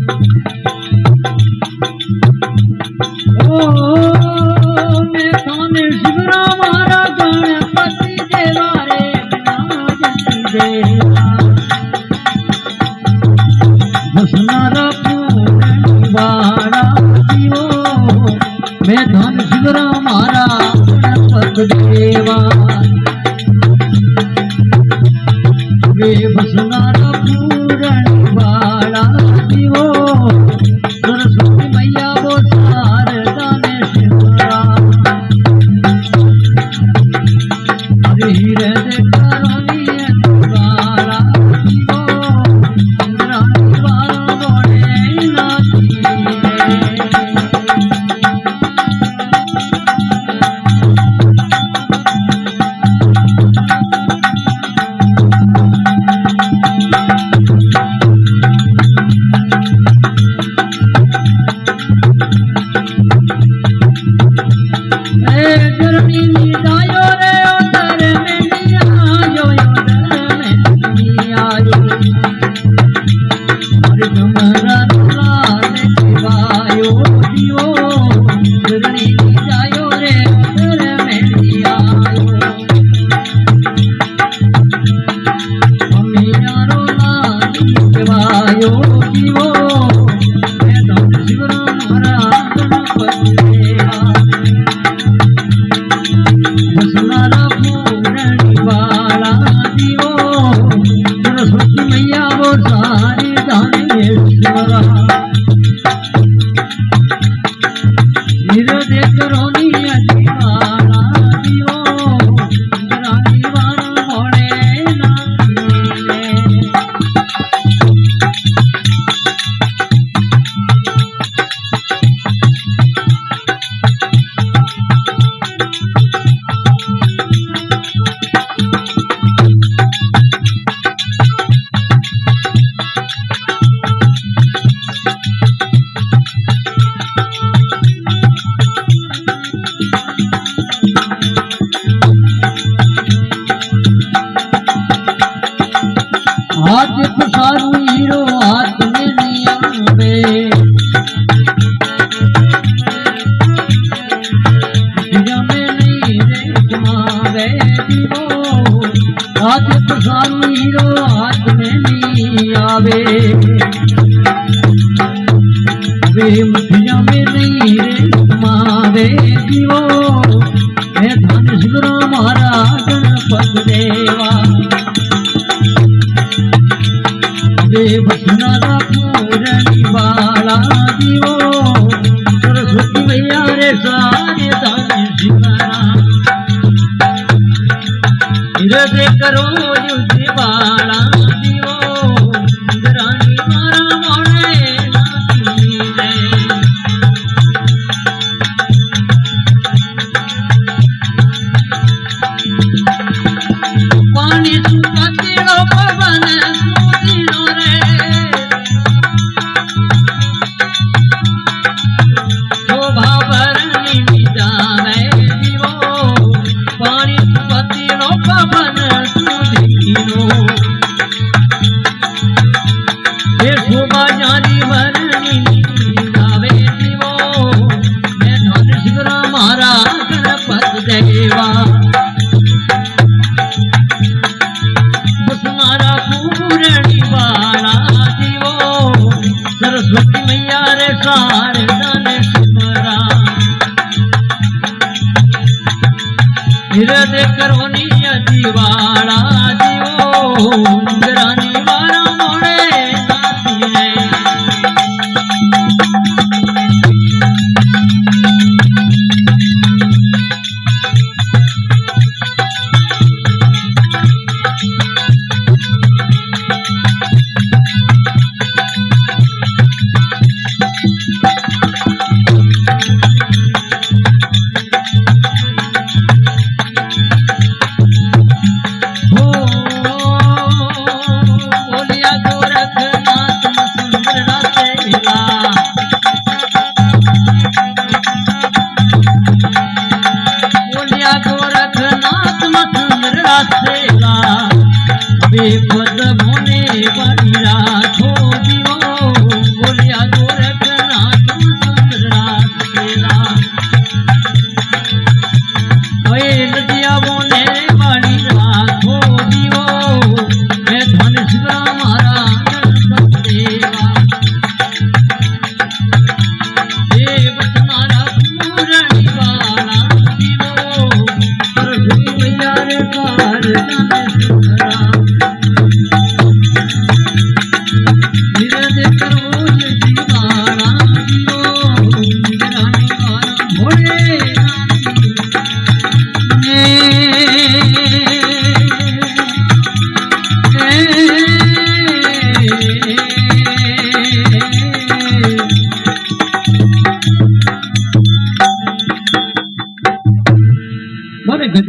देवा वे बसनारा पूरण वाला जीवो सरस्वती मैया वो शारदा ने शिवरा हीरे दे करोनी वाला जीवो इंद्राणी वाला बोले नाची हाथ पसारू हीरो हाथ में नहीं आवे में नहीं रे जमावे जीवो हाथ पसारू हीरो हाथ में नहीं आवे वे मुठिया में नहीं रे जमावे जीवो मैं धन शिवरा महाराज गणपत देवा बसनारा पूरणी वाला जीवो सरस्वती मैया रे सारे दान शिवरा हृदय करो युद्ध वाला जीवो रानी मारा मोड़े पानी सुखाते पवन देवा बसनारा पूरणी वाला जीवो सरस्वती मैया रे शारदा ने सिमरा हृदय करोनी दीवाला जीवो रानी वाला मोड़े नाती है पद मोने बड़ी